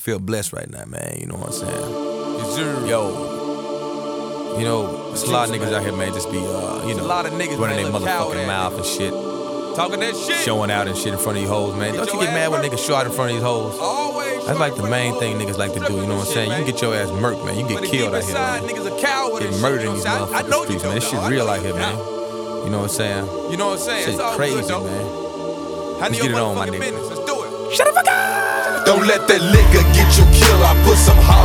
feel blessed right now, man. You know what I'm saying? Yes, sir. Yo, you know, there's a lot of niggas out here, man, just be, you know, a lot of niggas, running their man, look coward motherfucking ass mouth and shit, talking that shit, showing out and shit in front of these hoes, man. Don't you your get mad ass when murked. niggas show out in front of these hoes? Always. That's like the main thing niggas like to do, you know what I'm saying? You can get your ass murked, man. You can get killed out here, man. Niggas a coward. Get and murdered shit, in you these know what I'm saying? I know motherfucking you streets, man. This don't, shit dog. I real know out here, you man. don't. You know what I'm saying? You know what I'm saying? Shit It's all crazy, good, though. man. Honey, Let's get it on, my motherfucking nigga. business. Let's do it. Shut the fuck up! Don't let that liquor get you killed. I put some hot